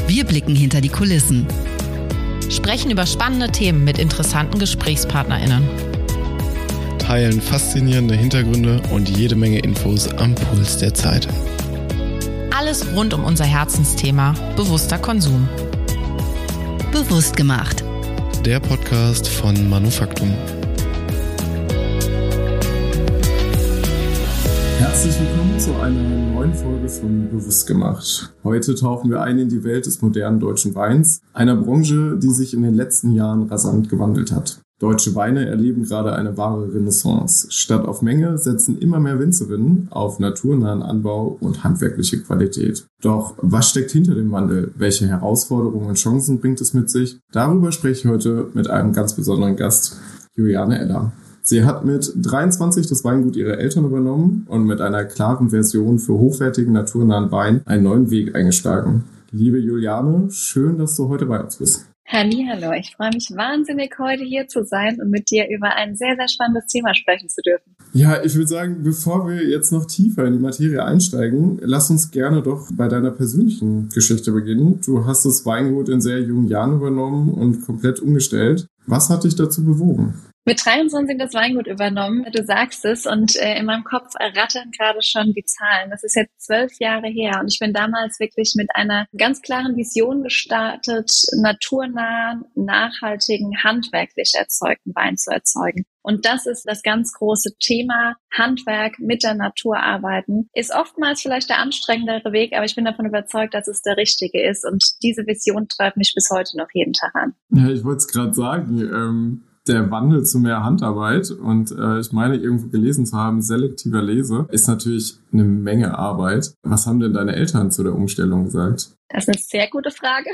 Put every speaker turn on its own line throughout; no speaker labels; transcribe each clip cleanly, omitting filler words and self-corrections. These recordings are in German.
Wir blicken hinter die Kulissen.
Sprechen über spannende Themen mit interessanten GesprächspartnerInnen.
Teilen faszinierende Hintergründe und jede Menge Infos am Puls der Zeit.
Alles rund um unser Herzensthema: bewusster Konsum.
Bewusst gemacht.
Der Podcast von Manufaktum.
Herzlich willkommen zu einer neuen Folge von Bewusst gemacht. Heute tauchen wir ein in die Welt des modernen deutschen Weins, einer Branche, die sich in den letzten Jahren rasant gewandelt hat. Deutsche Weine erleben gerade eine wahre Renaissance. Statt auf Menge setzen immer mehr Winzerinnen auf naturnahen Anbau und handwerkliche Qualität. Doch was steckt hinter dem Wandel? Welche Herausforderungen und Chancen bringt es mit sich? Darüber spreche ich heute mit einem ganz besonderen Gast, Juliane Eller. Sie hat mit 23 das Weingut ihrer Eltern übernommen und mit einer klaren Version für hochwertigen, naturnahen Wein einen neuen Weg eingeschlagen. Liebe Juliane, schön, dass du heute bei uns bist.
Hallihallo, ich freue mich wahnsinnig, heute hier zu sein und mit dir über ein sehr, sehr spannendes Thema sprechen zu dürfen.
Ja, ich würde sagen, bevor wir jetzt noch tiefer in die Materie einsteigen, lass uns gerne doch bei deiner persönlichen Geschichte beginnen. Du hast das Weingut in sehr jungen Jahren übernommen und komplett umgestellt. Was hat dich dazu bewogen?
Mit 23 das Weingut übernommen, du sagst es, und in meinem Kopf rattern gerade schon die Zahlen. Das ist jetzt 12 Jahre her und ich bin damals wirklich mit einer ganz klaren Vision gestartet, naturnahen, nachhaltigen, handwerklich erzeugten Wein zu erzeugen. Und das ist das ganz große Thema. Handwerk, mit der Natur arbeiten, ist oftmals vielleicht der anstrengendere Weg, aber ich bin davon überzeugt, dass es der richtige ist. Und diese Vision treibt mich bis heute noch jeden Tag an.
Ja, ich wollte es gerade sagen, der Wandel zu mehr Handarbeit und ich meine irgendwo gelesen zu haben, selektiver Lese, ist natürlich eine Menge Arbeit. Was haben denn deine Eltern zu der Umstellung gesagt?
Das ist eine sehr gute Frage.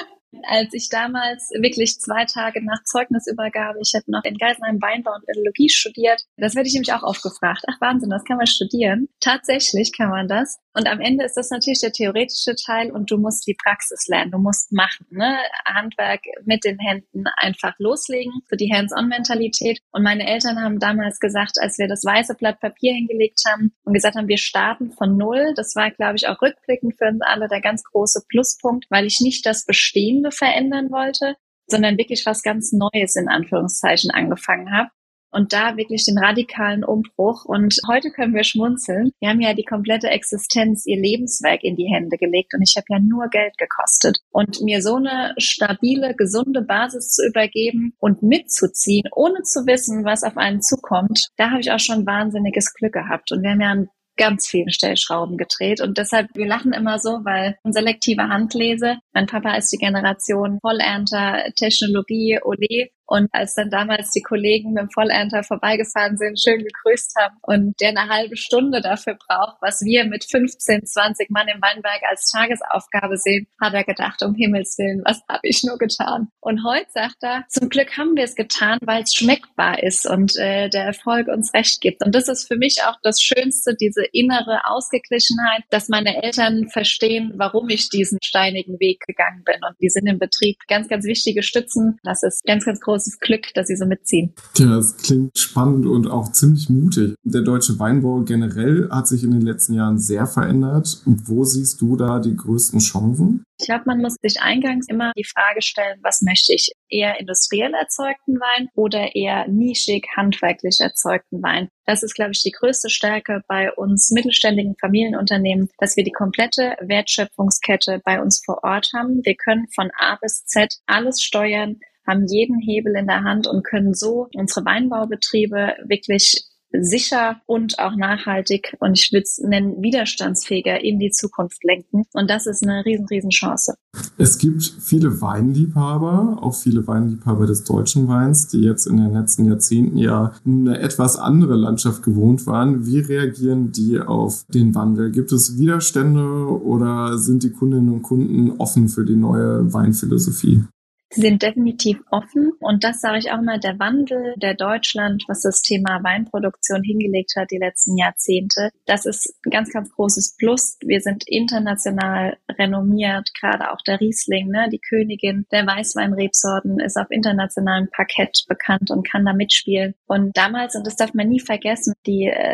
Als ich damals wirklich 2 Tage nach Zeugnisübergabe, ich habe noch in Geisenheim Weinbau und Önologie studiert, das werde ich nämlich auch oft gefragt. Ach Wahnsinn, das kann man studieren. Tatsächlich kann man das. Und am Ende ist das natürlich der theoretische Teil und du musst die Praxis lernen, du musst machen, ne? Handwerk mit den Händen einfach loslegen, für die Hands-on-Mentalität. Und meine Eltern haben damals gesagt, als wir das weiße Blatt Papier hingelegt haben und gesagt haben, wir starten von Null, das war, glaube ich, auch rückblickend für uns alle der ganz große Pluspunkt, weil ich nicht das Bestehende verändern wollte, sondern wirklich was ganz Neues in Anführungszeichen angefangen habe. Und da wirklich den radikalen Umbruch. Und heute können wir schmunzeln. Wir haben ja die komplette Existenz, ihr Lebenswerk in die Hände gelegt. Und ich habe ja nur Geld gekostet. Und mir so eine stabile, gesunde Basis zu übergeben und mitzuziehen, ohne zu wissen, was auf einen zukommt, da habe ich auch schon wahnsinniges Glück gehabt. Und wir haben ja an ganz vielen Stellschrauben gedreht. Und deshalb, wir lachen immer so, weil selektive Handlese, mein Papa ist die Generation Vollernter, Technologie, Ole. Und als dann damals die Kollegen mit dem Vollernter vorbeigefahren sind, schön gegrüßt haben und der eine halbe Stunde dafür braucht, was wir mit 15, 20 Mann im Weinberg als Tagesaufgabe sehen, hat er gedacht, um Himmels Willen, was habe ich nur getan? Und heute sagt er, zum Glück haben wir es getan, weil es schmeckbar ist und der Erfolg uns recht gibt. Und das ist für mich auch das Schönste, diese innere Ausgeglichenheit, dass meine Eltern verstehen, warum ich diesen steinigen Weg gegangen bin. Und die sind im Betrieb ganz, ganz wichtige Stützen. Das ist ganz, ganz großes Glück, dass sie so mitziehen.
Ja, das klingt spannend und auch ziemlich mutig. Der deutsche Weinbau generell hat sich in den letzten Jahren sehr verändert. Wo siehst du da die größten Chancen?
Ich glaube, man muss sich eingangs immer die Frage stellen, was möchte ich? Eher industriell erzeugten Wein oder eher nischig, handwerklich erzeugten Wein? Das ist, glaube ich, die größte Stärke bei uns mittelständigen Familienunternehmen, dass wir die komplette Wertschöpfungskette bei uns vor Ort haben. Wir können von A bis Z alles steuern, haben jeden Hebel in der Hand und können so unsere Weinbaubetriebe wirklich sicher und auch nachhaltig und ich würde es nennen widerstandsfähiger in die Zukunft lenken. Und das ist eine riesen Chance.
Es gibt viele Weinliebhaber, auch viele Weinliebhaber des deutschen Weins, die jetzt in den letzten Jahrzehnten ja eine etwas andere Landschaft gewohnt waren. Wie reagieren die auf den Wandel? Gibt es Widerstände oder sind die Kundinnen und Kunden offen für die neue Weinphilosophie?
Sie sind definitiv offen und das sage ich auch mal, der Wandel, der Deutschland, was das Thema Weinproduktion hingelegt hat die letzten Jahrzehnte, das ist ein ganz, ganz großes Plus. Wir sind international renommiert, gerade auch der Riesling, ne, die Königin der Weißweinrebsorten ist auf internationalem Parkett bekannt und kann da mitspielen. Und damals, und das darf man nie vergessen, die Top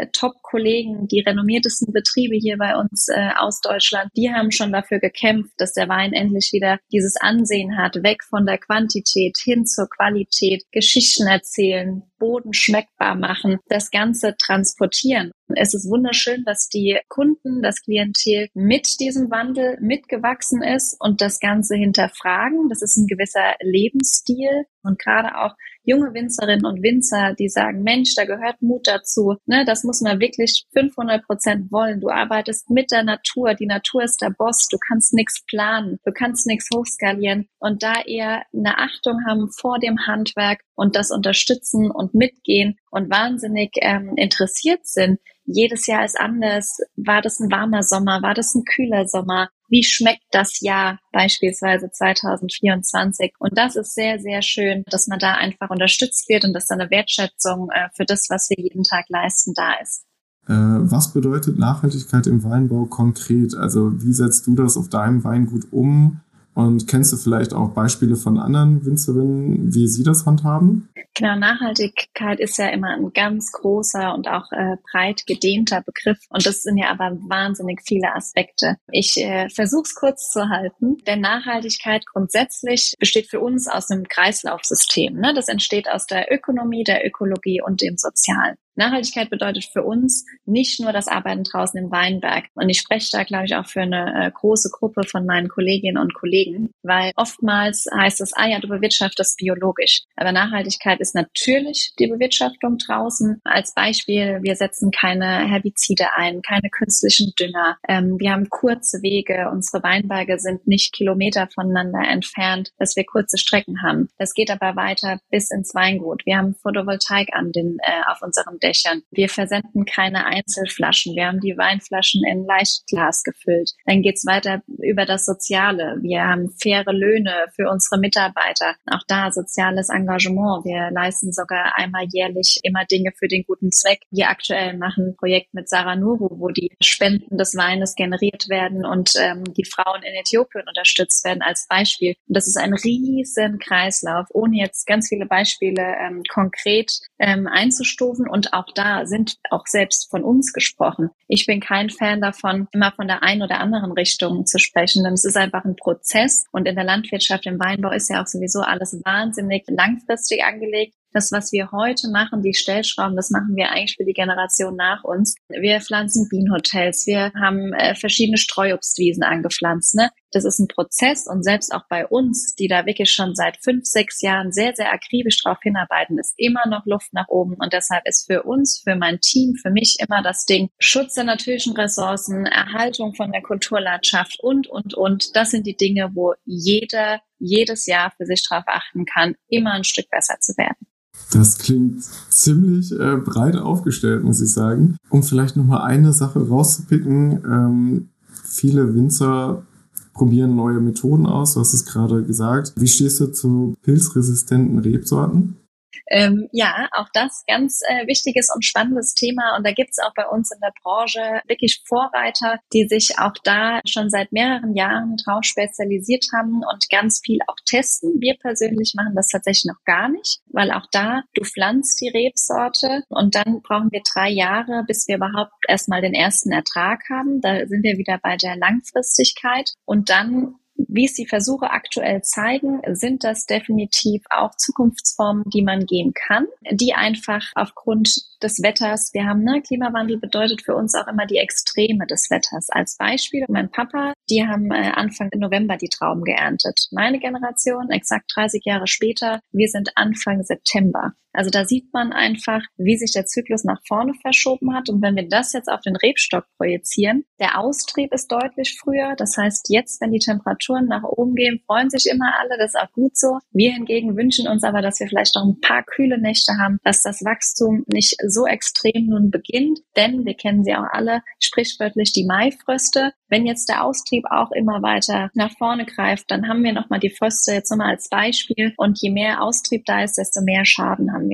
Top-Kollegen, die renommiertesten Betriebe hier bei uns aus Deutschland, die haben schon dafür gekämpft, dass der Wein endlich wieder dieses Ansehen hat, weg von der Quantität hin zur Qualität, Geschichten erzählen, Boden schmeckbar machen, das Ganze transportieren. Es ist wunderschön, dass die Kunden, das Klientel mit diesem Wandel mitgewachsen ist und das Ganze hinterfragen. Das ist ein gewisser Lebensstil und gerade auch junge Winzerinnen und Winzer, die sagen, Mensch, da gehört Mut dazu. Ne, das muss man wirklich 500% wollen. Du arbeitest mit der Natur. Die Natur ist der Boss. Du kannst nichts planen. Du kannst nichts hochskalieren und da eher eine Achtung haben vor dem Handwerk und das unterstützen und mitgehen und wahnsinnig interessiert sind. Jedes Jahr ist anders. War das ein warmer Sommer? War das ein kühler Sommer? Wie schmeckt das Jahr beispielsweise 2024? Und das ist sehr, sehr schön, dass man da einfach unterstützt wird und dass da eine Wertschätzung für das, was wir jeden Tag leisten, da ist.
Was bedeutet Nachhaltigkeit im Weinbau konkret? Also wie setzt du das auf deinem Weingut um? Und kennst du vielleicht auch Beispiele von anderen Winzerinnen, wie sie das handhaben?
Genau, Nachhaltigkeit ist ja immer ein ganz großer und auch breit gedehnter Begriff. Und das sind ja aber wahnsinnig viele Aspekte. Ich versuche es kurz zu halten, denn Nachhaltigkeit grundsätzlich besteht für uns aus einem Kreislaufsystem. Ne? Das entsteht aus der Ökonomie, der Ökologie und dem Sozialen. Nachhaltigkeit bedeutet für uns nicht nur das Arbeiten draußen im Weinberg. Und ich spreche da, glaube ich, auch für eine große Gruppe von meinen Kolleginnen und Kollegen, weil oftmals heißt es, ja, du bewirtschaftest biologisch. Aber Nachhaltigkeit ist natürlich die Bewirtschaftung draußen. Als Beispiel, wir setzen keine Herbizide ein, keine künstlichen Dünger. Wir haben kurze Wege. Unsere Weinberge sind nicht Kilometer voneinander entfernt, dass wir kurze Strecken haben. Das geht aber weiter bis ins Weingut. Wir haben Photovoltaik auf unseren Dächern. Wir versenden keine Einzelflaschen. Wir haben die Weinflaschen in Leichtglas gefüllt. Dann geht's weiter über das Soziale. Wir haben faire Löhne für unsere Mitarbeiter. Auch da soziales Engagement. Wir leisten sogar einmal jährlich immer Dinge für den guten Zweck. Wir aktuell machen ein Projekt mit Sarah Nuru, wo die Spenden des Weines generiert werden und die Frauen in Äthiopien unterstützt werden als Beispiel. Und das ist ein riesen Kreislauf, ohne jetzt ganz viele Beispiele konkret einzustufen. Und auch da sind auch selbst von uns gesprochen. Ich bin kein Fan davon, immer von der einen oder anderen Richtung zu sprechen, denn es ist einfach ein Prozess. Und in der Landwirtschaft, im Weinbau ist ja auch sowieso alles wahnsinnig langfristig angelegt. Das, was wir heute machen, die Stellschrauben, das machen wir eigentlich für die Generation nach uns. Wir pflanzen Bienenhotels, wir haben verschiedene Streuobstwiesen angepflanzt. Ne? Das ist ein Prozess und selbst auch bei uns, die da wirklich schon seit 5, 6 Jahren sehr, sehr akribisch drauf hinarbeiten, ist immer noch Luft nach oben. Und deshalb ist für uns, für mein Team, für mich immer das Ding Schutz der natürlichen Ressourcen, Erhaltung von der Kulturlandschaft und. Das sind die Dinge, wo jeder jedes Jahr für sich drauf achten kann, immer ein Stück besser zu werden.
Das klingt ziemlich breit aufgestellt, muss ich sagen. Um vielleicht nochmal eine Sache rauszupicken. Viele Winzer probieren neue Methoden aus. Du hast es gerade gesagt. Wie stehst du zu pilzresistenten Rebsorten?
Ja, auch das ganz wichtiges und spannendes Thema. Und da gibt's auch bei uns in der Branche wirklich Vorreiter, die sich auch da schon seit mehreren Jahren drauf spezialisiert haben und ganz viel auch testen. Wir persönlich machen das tatsächlich noch gar nicht, weil auch da, du pflanzt die Rebsorte und dann brauchen wir 3 Jahre, bis wir überhaupt erstmal den ersten Ertrag haben. Da sind wir wieder bei der Langfristigkeit. Und dann, wie es die Versuche aktuell zeigen, sind das definitiv auch Zukunftsformen, die man gehen kann, die einfach aufgrund des Wetters, wir haben, Klimawandel bedeutet für uns auch immer die Extreme des Wetters. Als Beispiel, mein Papa, die haben Anfang November die Trauben geerntet. Meine Generation, exakt 30 Jahre später, wir sind Anfang September. Also da sieht man einfach, wie sich der Zyklus nach vorne verschoben hat. Und wenn wir das jetzt auf den Rebstock projizieren, der Austrieb ist deutlich früher. Das heißt, jetzt, wenn die Temperaturen nach oben gehen, freuen sich immer alle. Das ist auch gut so. Wir hingegen wünschen uns aber, dass wir vielleicht noch ein paar kühle Nächte haben, dass das Wachstum nicht so extrem nun beginnt. Denn wir kennen sie auch alle, sprichwörtlich die Maifröste. Wenn jetzt der Austrieb auch immer weiter nach vorne greift, dann haben wir nochmal die Fröste jetzt nochmal als Beispiel. Und je mehr Austrieb da ist, desto mehr Schaden haben wir auch.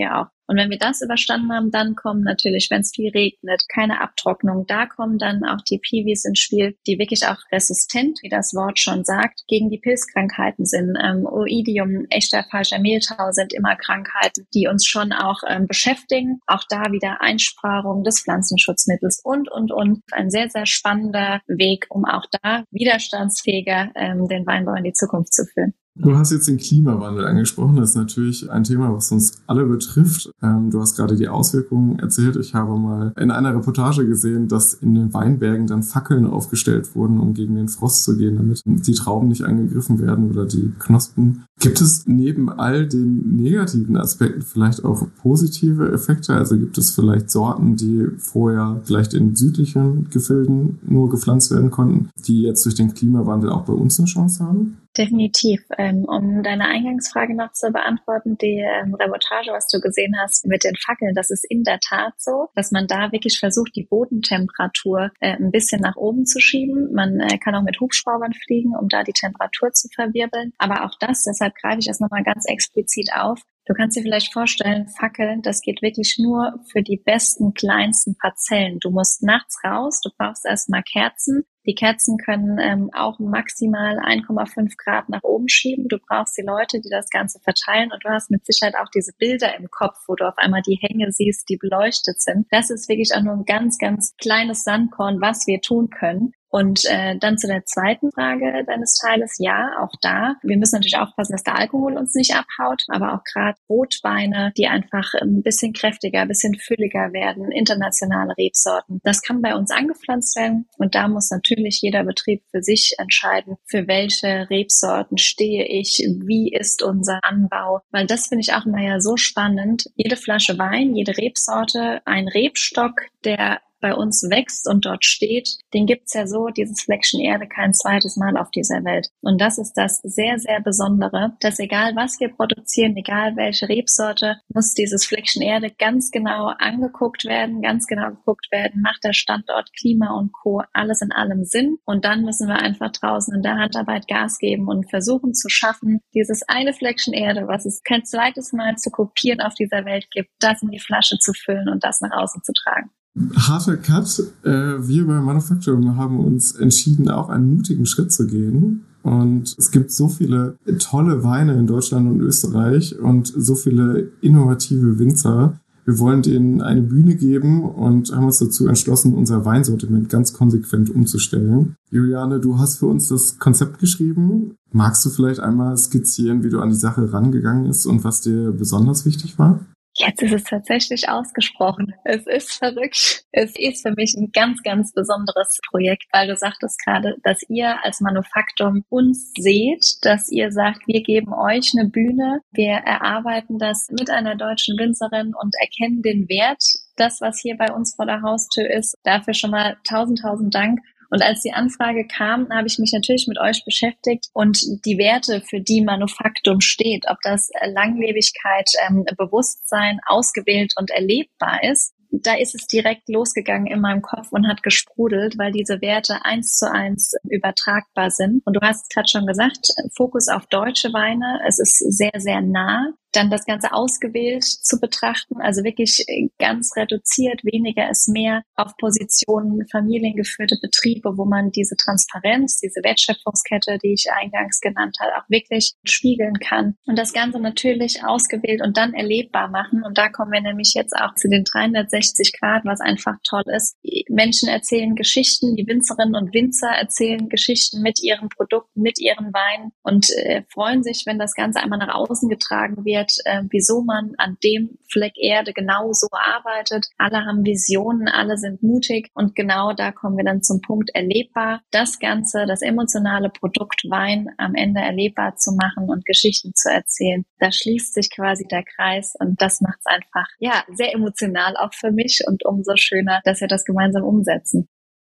Und wenn wir das überstanden haben, dann kommen natürlich, wenn es viel regnet, keine Abtrocknung, da kommen dann auch die Piwis ins Spiel, die wirklich auch resistent, wie das Wort schon sagt, gegen die Pilzkrankheiten sind. Oidium, echter falscher Mehltau sind immer Krankheiten, die uns schon auch beschäftigen. Auch da wieder Einsparung des Pflanzenschutzmittels und. Ein sehr, sehr spannender Weg, um auch da widerstandsfähiger den Weinbau in die Zukunft zu führen.
Du hast jetzt den Klimawandel angesprochen. Das ist natürlich ein Thema, was uns alle betrifft. Du hast gerade die Auswirkungen erzählt. Ich habe mal in einer Reportage gesehen, dass in den Weinbergen dann Fackeln aufgestellt wurden, um gegen den Frost zu gehen, damit die Trauben nicht angegriffen werden oder die Knospen. Gibt es neben all den negativen Aspekten vielleicht auch positive Effekte? Also gibt es vielleicht Sorten, die vorher vielleicht in südlichen Gefilden nur gepflanzt werden konnten, die jetzt durch den Klimawandel auch bei uns eine Chance haben?
Definitiv. Um deine Eingangsfrage noch zu beantworten, die Reportage, was du gesehen hast mit den Fackeln, das ist in der Tat so, dass man da wirklich versucht, die Bodentemperatur ein bisschen nach oben zu schieben. Man kann auch mit Hubschraubern fliegen, um da die Temperatur zu verwirbeln. Aber auch das, deshalb greife ich das nochmal ganz explizit auf. Du kannst dir vielleicht vorstellen, Fackeln, das geht wirklich nur für die besten, kleinsten Parzellen. Du musst nachts raus, du brauchst erstmal Kerzen. Die Kerzen können auch maximal 1,5 Grad nach oben schieben. Du brauchst die Leute, die das Ganze verteilen, und du hast mit Sicherheit auch diese Bilder im Kopf, wo du auf einmal die Hänge siehst, die beleuchtet sind. Das ist wirklich auch nur ein ganz, ganz kleines Sandkorn, was wir tun können. Und dann zu der zweiten Frage deines Teiles, ja, auch da. Wir müssen natürlich aufpassen, dass der Alkohol uns nicht abhaut, aber auch gerade Rotweine, die einfach ein bisschen kräftiger, ein bisschen fülliger werden, internationale Rebsorten. Das kann bei uns angepflanzt werden, und da muss natürlich jeder Betrieb für sich entscheiden, für welche Rebsorten stehe ich, wie ist unser Anbau. Weil das finde ich auch immer ja so spannend. Jede Flasche Wein, jede Rebsorte, ein Rebstock, der bei uns wächst und dort steht, den gibt's ja so, dieses Fleckchen Erde, kein zweites Mal auf dieser Welt. Und das ist das sehr, sehr Besondere, dass egal was wir produzieren, egal welche Rebsorte, muss dieses Fleckchen Erde ganz genau angeguckt werden, ganz genau geguckt werden, macht der Standort, Klima und Co. alles in allem Sinn. Und dann müssen wir einfach draußen in der Handarbeit Gas geben und versuchen zu schaffen, dieses eine Fleckchen Erde, was es kein zweites Mal zu kopieren auf dieser Welt gibt, das in die Flasche zu füllen und das nach außen zu tragen.
Harter Cut. Wir bei Manufacturing haben uns entschieden, auch einen mutigen Schritt zu gehen. Und es gibt so viele tolle Weine in Deutschland und Österreich und so viele innovative Winzer. Wir wollen denen eine Bühne geben und haben uns dazu entschlossen, unser Weinsortiment ganz konsequent umzustellen. Juliane, du hast für uns das Konzept geschrieben. Magst du vielleicht einmal skizzieren, wie du an die Sache rangegangen bist und was dir besonders wichtig war?
Jetzt ist es tatsächlich ausgesprochen. Es ist verrückt. Es ist für mich ein ganz, ganz besonderes Projekt, weil du sagtest gerade, dass ihr als Manufaktum uns seht, dass ihr sagt, wir geben euch eine Bühne, wir erarbeiten das mit einer deutschen Winzerin und erkennen den Wert, das, was hier bei uns vor der Haustür ist. Dafür schon mal tausend Dank. Und als die Anfrage kam, habe ich mich natürlich mit euch beschäftigt und die Werte, für die Manufaktum steht, ob das Langlebigkeit, Bewusstsein, ausgewählt und erlebbar ist, da ist es direkt losgegangen in meinem Kopf und hat gesprudelt, weil diese Werte 1:1 übertragbar sind. Und du hast gerade schon gesagt, Fokus auf deutsche Weine. Es ist sehr, sehr nah. Dann das Ganze ausgewählt zu betrachten, also wirklich ganz reduziert, weniger ist mehr, auf Positionen familiengeführte Betriebe, wo man diese Transparenz, diese Wertschöpfungskette, die ich eingangs genannt habe, auch wirklich spiegeln kann. Und das Ganze natürlich ausgewählt und dann erlebbar machen. Und da kommen wir nämlich jetzt auch zu den 360 Grad, was einfach toll ist. Die Menschen erzählen Geschichten, die Winzerinnen und Winzer erzählen Geschichten mit ihren Produkten, mit ihren Weinen und freuen sich, wenn das Ganze einmal nach außen getragen wird, wieso man an dem Fleck Erde genau so arbeitet. Alle haben Visionen, alle sind mutig und genau da kommen wir dann zum Punkt erlebbar. Das Ganze, das emotionale Produkt Wein am Ende erlebbar zu machen und Geschichten zu erzählen. Da schließt sich quasi der Kreis und das macht es einfach, ja, sehr emotional auch für mich und umso schöner, dass wir das gemeinsam umsetzen.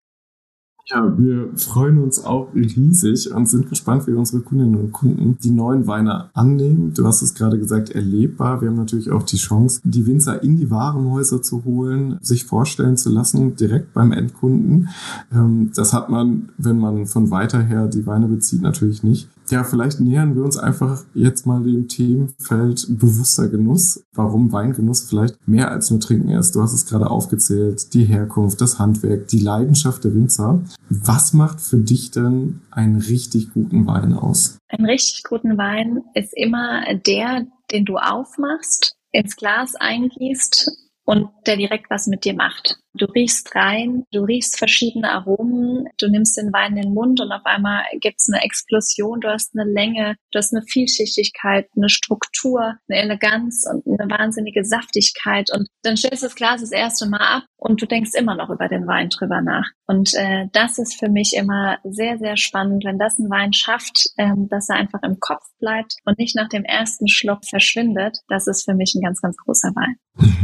Ja, wir freuen uns auch riesig und sind gespannt, wie unsere Kundinnen und Kunden die neuen Weine annehmen. Du hast es gerade gesagt, erlebbar. Wir haben natürlich auch die Chance, die Winzer in die Warenhäuser zu holen, sich vorstellen zu lassen, direkt beim Endkunden. Das hat man, wenn man von weiter her die Weine bezieht, natürlich nicht. Ja, vielleicht nähern wir uns einfach jetzt mal dem Themenfeld bewusster Genuss. Warum Weingenuss vielleicht mehr als nur Trinken ist. Du hast es gerade aufgezählt, die Herkunft, das Handwerk, die Leidenschaft der Winzer. Was macht für dich denn einen richtig guten Wein aus?
Einen richtig guten Wein ist immer der, den du aufmachst, ins Glas eingießt und der direkt was mit dir macht. Du riechst rein, du riechst verschiedene Aromen, du nimmst den Wein in den Mund und auf einmal gibt's eine Explosion, du hast eine Länge, du hast eine Vielschichtigkeit, eine Struktur, eine Eleganz und eine wahnsinnige Saftigkeit und dann stellst du das Glas das erste Mal ab und du denkst immer noch über den Wein drüber nach. Und das ist für mich immer sehr, sehr spannend, wenn das ein Wein schafft, dass er einfach im Kopf bleibt und nicht nach dem ersten Schluck verschwindet. Das ist für mich ein ganz, ganz großer Wein.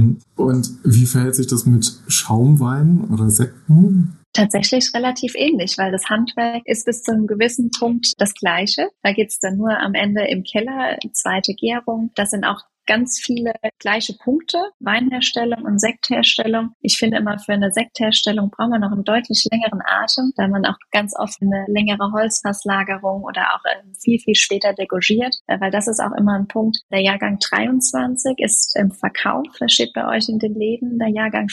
Und wie verhält sich das mit Schaumwein oder Sekten?
Tatsächlich relativ ähnlich, weil das Handwerk ist bis zu einem gewissen Punkt das Gleiche. Da geht's dann nur am Ende im Keller, zweite Gärung. Das sind auch ganz viele gleiche Punkte, Weinherstellung und Sektherstellung. Ich finde immer, für eine Sektherstellung braucht man noch einen deutlich längeren Atem, da man auch ganz oft eine längere Holzfasslagerung oder auch viel, viel später degorgiert, weil das ist auch immer ein Punkt. Der Jahrgang 23 ist im Verkauf, das steht bei euch in den Läden. Der Jahrgang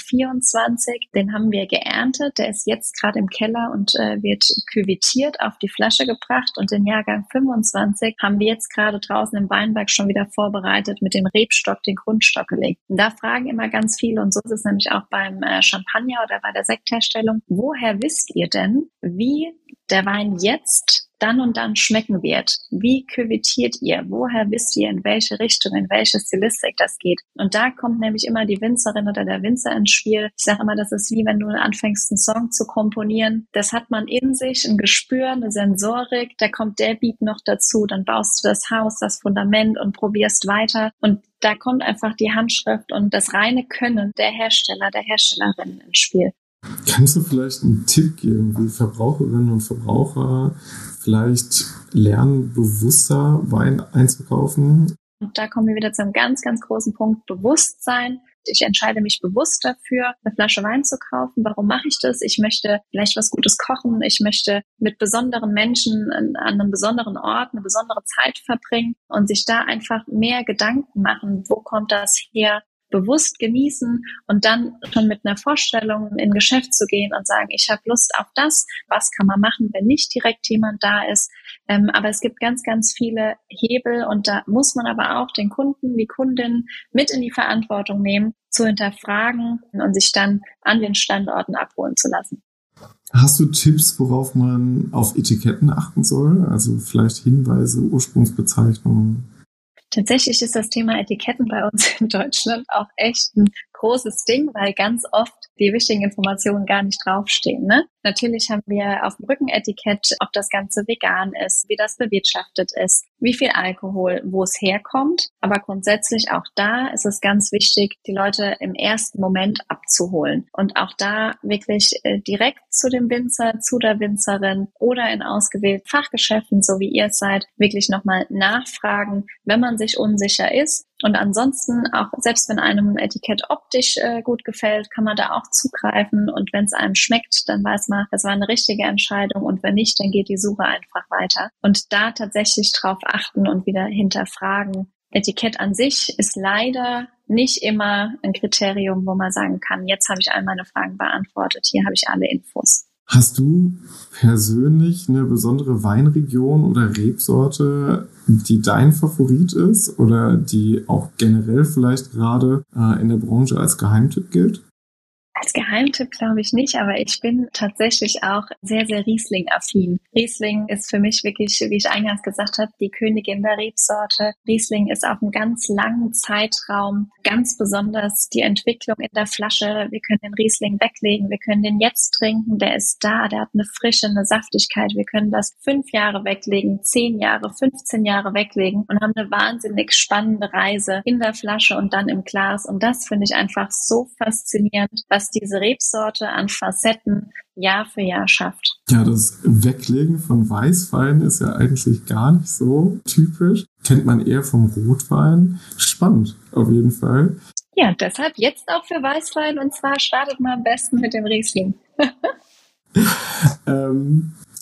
24, den haben wir geerntet, der ist jetzt gerade im Keller und wird küvetiert, auf die Flasche gebracht und den Jahrgang 25 haben wir jetzt gerade draußen im Weinberg schon wieder vorbereitet mit dem Rebstock, den Grundstock gelegt. Und da fragen immer ganz viele, und so ist es nämlich auch beim Champagner oder bei der Sektherstellung, woher wisst ihr denn, wie der Wein jetzt dann und dann schmecken wird? Wie küvetiert ihr? Woher wisst ihr, in welche Richtung, in welche Stilistik das geht? Und da kommt nämlich immer die Winzerin oder der Winzer ins Spiel. Ich sage immer, das ist wie wenn du anfängst, einen Song zu komponieren. Das hat man in sich, ein Gespür, eine Sensorik. Da kommt der Beat noch dazu. Dann baust du das Haus, das Fundament und probierst weiter. Und da kommt einfach die Handschrift und das reine Können der Hersteller, der Herstellerin ins Spiel.
Kannst du vielleicht einen Tipp geben, wie Verbraucherinnen und Verbraucher vielleicht lernen, bewusster Wein einzukaufen?
Und da kommen wir wieder zu einem ganz, ganz großen Punkt, Bewusstsein. Ich entscheide mich bewusst dafür, eine Flasche Wein zu kaufen. Warum mache ich das? Ich möchte vielleicht was Gutes kochen. Ich möchte mit besonderen Menschen an einem besonderen Ort eine besondere Zeit verbringen und sich da einfach mehr Gedanken machen, wo kommt das her? Bewusst genießen und dann schon mit einer Vorstellung in ein Geschäft zu gehen und sagen, ich habe Lust auf das, was kann man machen, wenn nicht direkt jemand da ist. Aber es gibt ganz, ganz viele Hebel und da muss man aber auch den Kunden, die Kundin mit in die Verantwortung nehmen, zu hinterfragen und sich dann an den Standorten abholen zu lassen.
Hast du Tipps, worauf man auf Etiketten achten soll? Also vielleicht Hinweise, Ursprungsbezeichnungen?
Tatsächlich ist das Thema Etiketten bei uns in Deutschland auch echt ein großes Ding, weil ganz oft die wichtigen Informationen gar nicht draufstehen, ne? Natürlich haben wir auf dem Rückenetikett, ob das Ganze vegan ist, wie das bewirtschaftet ist, wie viel Alkohol, wo es herkommt. Aber grundsätzlich auch da ist es ganz wichtig, die Leute im ersten Moment abzuholen. Und auch da wirklich direkt zu dem Winzer, zu der Winzerin oder in ausgewählten Fachgeschäften, so wie ihr es seid, wirklich nochmal nachfragen, wenn man sich unsicher ist. Und ansonsten auch, selbst wenn einem ein Etikett optisch gut gefällt, kann man da auch zugreifen. Und wenn es einem schmeckt, dann weiß man, das war eine richtige Entscheidung. Und wenn nicht, dann geht die Suche einfach weiter. Und da tatsächlich drauf achten und wieder hinterfragen. Etikett an sich ist leider nicht immer ein Kriterium, wo man sagen kann, jetzt habe ich all meine Fragen beantwortet, hier habe ich alle Infos.
Hast du persönlich eine besondere Weinregion oder Rebsorte, die dein Favorit ist oder die auch generell vielleicht gerade in der Branche als Geheimtipp gilt?
Als Geheimtipp glaube ich nicht, aber ich bin tatsächlich auch sehr, sehr Riesling-affin. Riesling ist für mich wirklich, wie ich eingangs gesagt habe, die Königin der Rebsorte. Riesling ist auf einem ganz langen Zeitraum ganz besonders die Entwicklung in der Flasche. Wir können den Riesling weglegen, wir können den jetzt trinken, der ist da, der hat eine Frische, eine Saftigkeit. Wir können das 5 Jahre weglegen, 10 Jahre, 15 Jahre weglegen und haben eine wahnsinnig spannende Reise in der Flasche und dann im Glas. Und das finde ich einfach so faszinierend, was diese Rebsorte an Facetten Jahr für Jahr schafft.
Ja, das Weglegen von Weißwein ist ja eigentlich gar nicht so typisch. Kennt man eher vom Rotwein. Spannend, auf jeden Fall.
Ja, deshalb jetzt auch für Weißwein und zwar startet man am besten mit dem Riesling.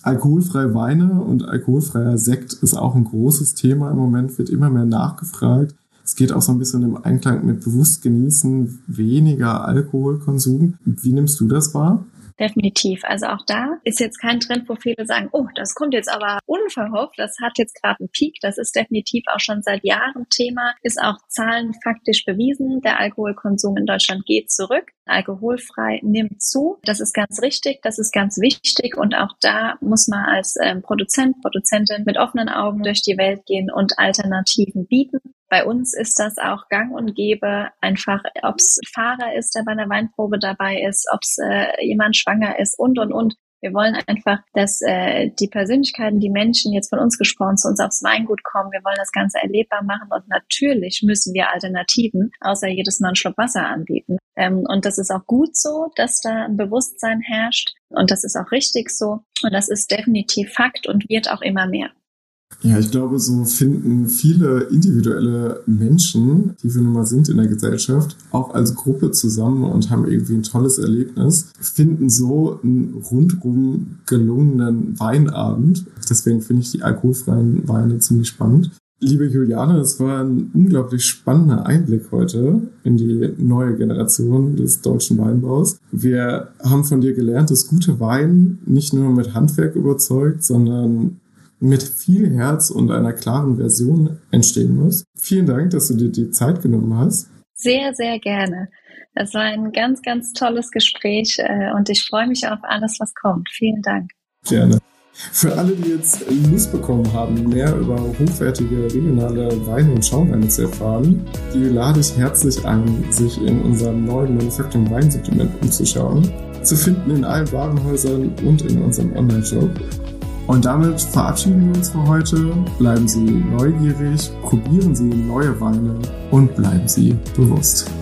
Alkoholfreie Weine und alkoholfreier Sekt ist auch ein großes Thema im Moment, wird immer mehr nachgefragt. Es geht auch so ein bisschen im Einklang mit bewusst genießen, weniger Alkoholkonsum. Wie nimmst du das wahr?
Definitiv. Also auch da ist jetzt kein Trend, wo viele sagen, oh, das kommt jetzt aber unverhofft, das hat jetzt gerade einen Peak. Das ist definitiv auch schon seit Jahren Thema, ist auch zahlenfaktisch bewiesen. Der Alkoholkonsum in Deutschland geht zurück. Alkoholfrei nimmt zu. Das ist ganz richtig, das ist ganz wichtig und auch da muss man als Produzentin mit offenen Augen durch die Welt gehen und Alternativen bieten. Bei uns ist das auch gang und gäbe, einfach, ob es Fahrer ist, der bei einer Weinprobe dabei ist, ob es jemand schwanger ist und. Wir wollen einfach, dass die Persönlichkeiten, die Menschen jetzt von uns gesprochen zu uns aufs Weingut kommen. Wir wollen das Ganze erlebbar machen und natürlich müssen wir Alternativen, außer jedes Mal einen Schluck Wasser anbieten. Und das ist auch gut so, dass da ein Bewusstsein herrscht und das ist auch richtig so und das ist definitiv Fakt und wird auch immer mehr.
Ja, ich glaube, so finden viele individuelle Menschen, die wir nun mal sind in der Gesellschaft, auch als Gruppe zusammen und haben irgendwie ein tolles Erlebnis, finden so einen rundum gelungenen Weinabend. Deswegen finde ich die alkoholfreien Weine ziemlich spannend. Liebe Juliane, es war ein unglaublich spannender Einblick heute in die neue Generation des deutschen Weinbaus. Wir haben von dir gelernt, dass guter Wein nicht nur mit Handwerk überzeugt, sondern mit viel Herz und einer klaren Version entstehen muss. Vielen Dank, dass du dir die Zeit genommen hast.
Sehr, sehr gerne. Das war ein ganz, ganz tolles Gespräch und ich freue mich auf alles, was kommt. Vielen Dank.
Gerne. Für alle, die jetzt Lust bekommen haben, mehr über hochwertige regionale Weine und Schaumweine zu erfahren, die lade ich herzlich ein, sich in unserem neuen Manufacturing Weinsortiment umzuschauen. Zu finden in allen Warenhäusern und in unserem Online-Shop. Und damit verabschieden wir uns für heute. Bleiben Sie neugierig, probieren Sie neue Weine und bleiben Sie bewusst.